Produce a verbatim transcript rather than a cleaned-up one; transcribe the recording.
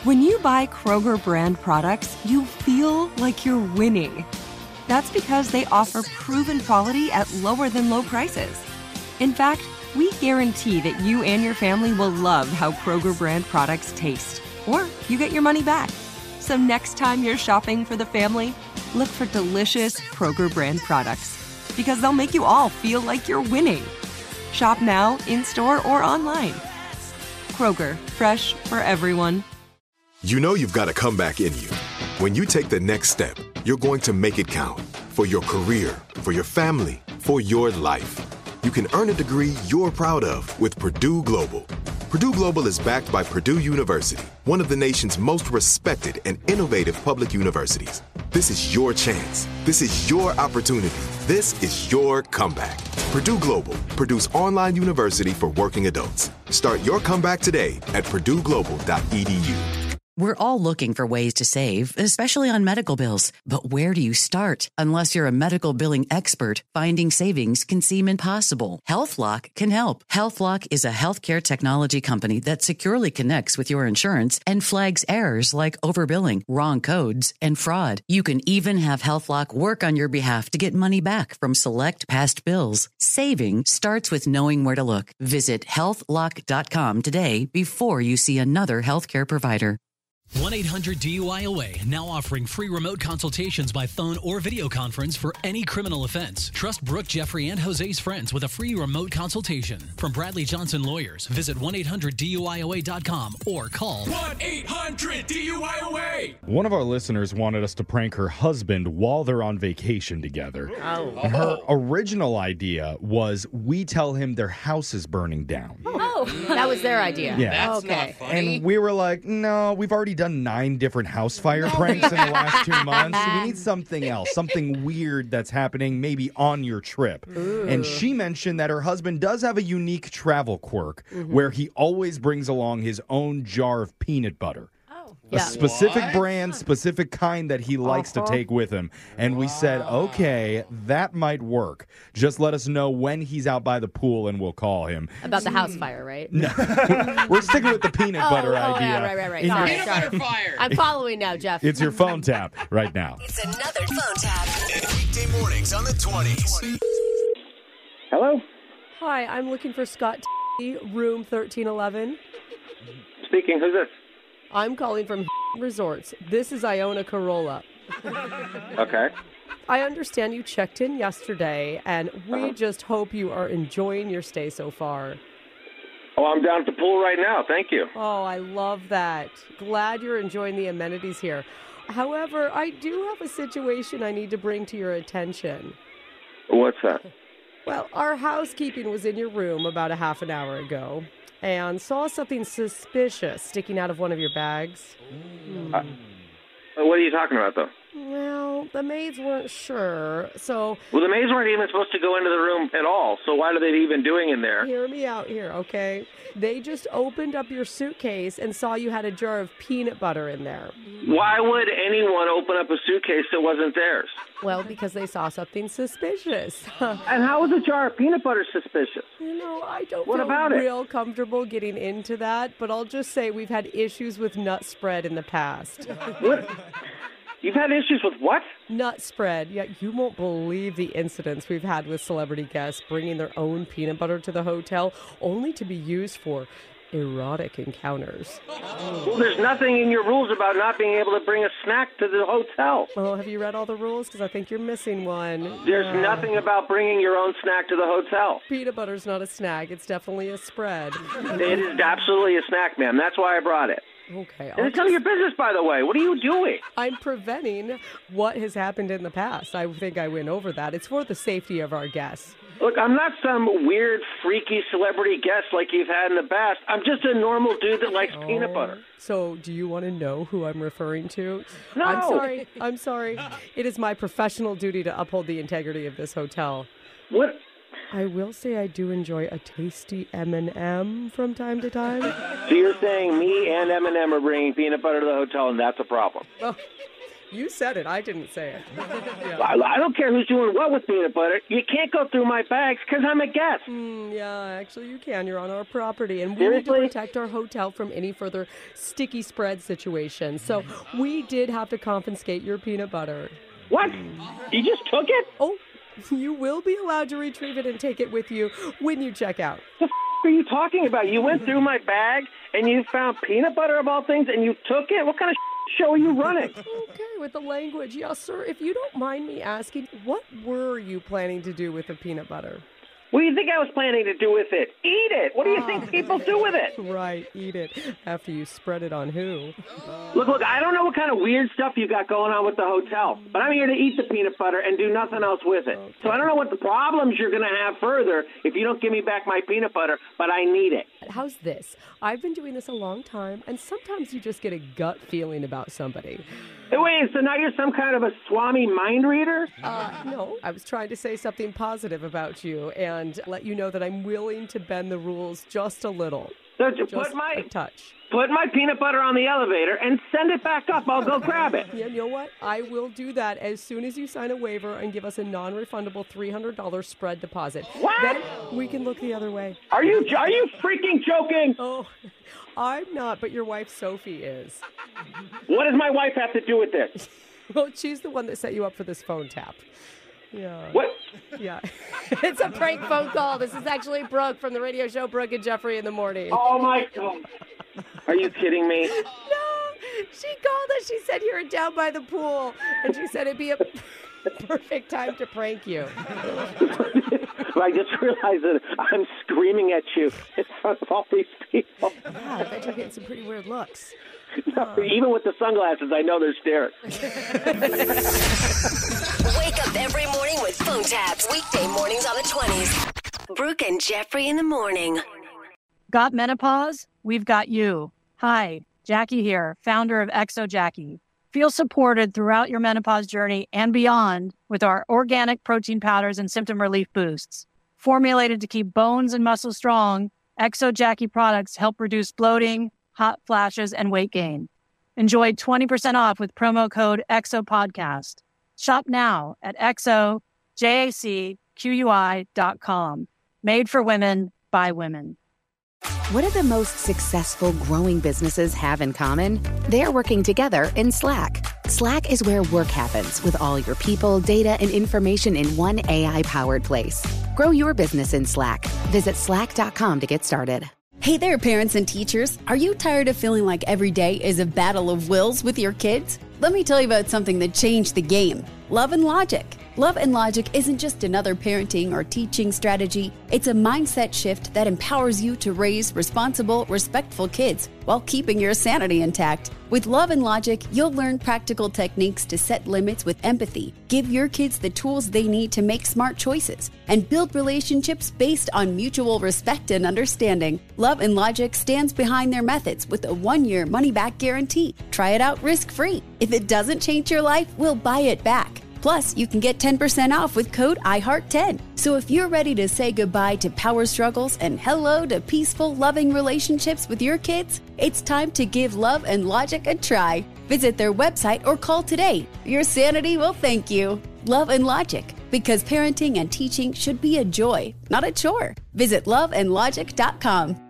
When you buy Kroger brand products, you feel like you're winning. That's because they offer proven quality at lower than low prices. In fact, we guarantee that you and your family will love how Kroger brand products taste, or you get your money back. So next time you're shopping for the family, look for delicious Kroger brand products, because they'll make you all feel like you're winning. Shop now, in-store, or online. Kroger, fresh for everyone. You know you've got a comeback in you. When you take the next step, you're going to make it count for your career, for your family, for your life. You can earn a degree you're proud of with Purdue Global. Purdue Global is backed by Purdue University, one of the nation's most respected and innovative public universities. This is your chance. This is your opportunity. This is your comeback. Purdue Global, Purdue's online university for working adults. Start your comeback today at purdue global dot e d u. We're all looking for ways to save, especially on medical bills. But where do you start? Unless you're a medical billing expert, finding savings can seem impossible. HealthLock can help. HealthLock is a healthcare technology company that securely connects with your insurance and flags errors like overbilling, wrong codes, and fraud. You can even have HealthLock work on your behalf to get money back from select past bills. Saving starts with knowing where to look. Visit health lock dot com today before you see another healthcare provider. one eight hundred D U I O A, now offering free remote consultations by phone or video conference for any criminal offense. Trust Brooke, Jeffrey, and Jose's friends with a free remote consultation. From Bradley Johnson Lawyers, visit one eight hundred D U I O A dot com or call one eight hundred D U I O A. One of our listeners wanted us to prank her husband while they're on vacation together. Oh. Her original idea was we tell him their house is burning down. Oh, that was their idea. Yeah. That's okay. not funny. And we were like, no, we've already done nine different house fire pranks in the last two months. So we need something else, something weird that's happening maybe on your trip. Ooh. And she mentioned that her husband does have a unique travel quirk Mm-hmm. where he always brings along his own jar of peanut butter. A Yeah. specific What? brand, specific kind that he likes Uh-huh. to take with him. And we said, okay, that might work. Just let us know when he's out by the pool and we'll call him. About the house fire, right? No, we're sticking with the peanut Oh, butter oh, idea. yeah, right, right, right. in Sorry, your- Peanut sorry. butter fire. I'm following now, Jeff. It's your phone tap right now. It's another phone tap. Weekday mornings on the twenties. Hello? Hi, I'm looking for Scott T, room thirteen eleven. Speaking. Who's this? I'm calling from Resorts. This is Iona Corolla. Okay. I understand you checked in yesterday, and we Uh-huh. just hope you are enjoying your stay so far. Oh, I'm down at the pool right now. Thank you. Oh, I love that. Glad you're enjoying the amenities here. However, I do have a situation I need to bring to your attention. What's that? Well, our housekeeping was in your room about a half an hour ago and saw something suspicious sticking out of one of your bags. Hmm. Uh, what are you talking about, though? Well, the maids weren't sure, so Well, the maids weren't even supposed to go into the room at all, so what are they even doing in there? hear me out here, okay? They just opened up your suitcase and saw you had a jar of peanut butter in there. Why would anyone open up a suitcase that wasn't theirs? Well, because they saw something suspicious. And how is a jar of peanut butter suspicious? You know, I don't What feel about it? real comfortable getting into that, but I'll just say we've had issues with nut spread in the past. What? You've had issues with what? Nut spread. Yeah, you won't believe the incidents we've had with celebrity guests bringing their own peanut butter to the hotel, only to be used for erotic encounters. Well, there's nothing in your rules about not being able to bring a snack to the hotel. Well, have you read all the rules? Because I think you're missing one. There's Yeah. nothing about bringing your own snack to the hotel. Peanut butter's not a snack. It's definitely a spread. It is absolutely a snack, ma'am. That's why I brought it. Okay. And I'll it's none of your business, by the way. What are you doing? I'm preventing what has happened in the past. I think I went over that. It's for the safety of our guests. Look, I'm not some weird, freaky celebrity guest like you've had in the past. I'm just a normal dude that likes peanut butter. So, do you want to know who I'm referring to? No. I'm sorry. I'm sorry. It is my professional duty to uphold the integrity of this hotel. What? I will say I do enjoy a tasty M and M from time to time. So you're saying me and M and M are bringing peanut butter to the hotel, and that's a problem? Well, You said it. I didn't say it. Yeah. I, I don't care who's doing what with peanut butter. You can't go through my bags because I'm a guest. Mm, yeah, actually you can. You're on our property. And we Seriously? need to protect our hotel from any further sticky spread situations. So we did have to confiscate your peanut butter. What? You just took it? Oh, you will be allowed to retrieve it and take it with you when you check out. The f- are you talking about? You went through my bag and you found peanut butter of all things and you took it? What kind of show are you running? Okay, with the language. Yes, sir. If you don't mind me asking, what were you planning to do with the peanut butter? What do you think I was planning to do with it? Eat it. What do you think people do with it? Right, eat it after you spread it on who? Look, look, I don't know what kind of weird stuff you got going on with the hotel, but I'm here to eat the peanut butter and do nothing else with it. Okay. So I don't know what the problems you're going to have further if you don't give me back my peanut butter, but I need it. How's this? I've been doing this a long time, and sometimes you just get a gut feeling about somebody. Hey, wait, so now you're some kind of a Swami mind reader? Uh, no, I was trying to say something positive about you and let you know that I'm willing to bend the rules just a little. So just put my a touch. Put my peanut butter on the elevator and send it back up. I'll go grab it. Yeah, you know what? I will do that as soon as you sign a waiver and give us a non-refundable three hundred dollars spread deposit. What? Then we can look the other way. Are you are you freaking joking? Oh, I'm not, but your wife Sophie is. What does my wife have to do with this? Well, she's the one that set you up for this phone tap. Yeah. What? Yeah. It's a prank phone call. This is actually Brooke from the radio show Brooke and Jeffrey in the Morning. Oh, my God. Are you kidding me? No. She called us. She said you were down by the pool. And she said it'd be a perfect time to prank you. I just realized that I'm screaming at you in front of all these people. Yeah, I bet you're getting some pretty weird looks. No, even with the sunglasses, I know they're staring. Wake up every morning with phone taps. Weekday mornings on the twenties. Brooke and Jeffrey in the Morning. Got menopause? We've got you. Hi, Jackie here, founder of Exo Jackie. Feel supported throughout your menopause journey and beyond with our organic protein powders and symptom relief boosts. Formulated to keep bones and muscles strong, Exo Jackie products help reduce bloating, hot flashes, and weight gain. Enjoy twenty percent off with promo code EXOPODCAST. Shop now at exo jacqui dot com. Made for women, by women. What do the most successful growing businesses have in common? They're working together in Slack. Slack is where work happens with all your people, data, and information in one A I-powered place. Grow your business in Slack. Visit slack dot com to get started. Hey there, parents and teachers. Are you tired of feeling like every day is a battle of wills with your kids? Let me tell you about something that changed the game. Love and Logic. Love and Logic isn't just another parenting or teaching strategy. It's a mindset shift that empowers you to raise responsible, respectful kids while keeping your sanity intact. With Love and Logic, you'll learn practical techniques to set limits with empathy, give your kids the tools they need to make smart choices, and build relationships based on mutual respect and understanding. Love and Logic stands behind their methods with a one-year money-back guarantee. Try it out risk-free. If it doesn't change your life, we'll buy it back. Plus, you can get ten percent off with code I heart ten. So if you're ready to say goodbye to power struggles and hello to peaceful, loving relationships with your kids, it's time to give Love and Logic a try. Visit their website or call today. Your sanity will thank you. Love and Logic, because parenting and teaching should be a joy, not a chore. Visit love and logic dot com.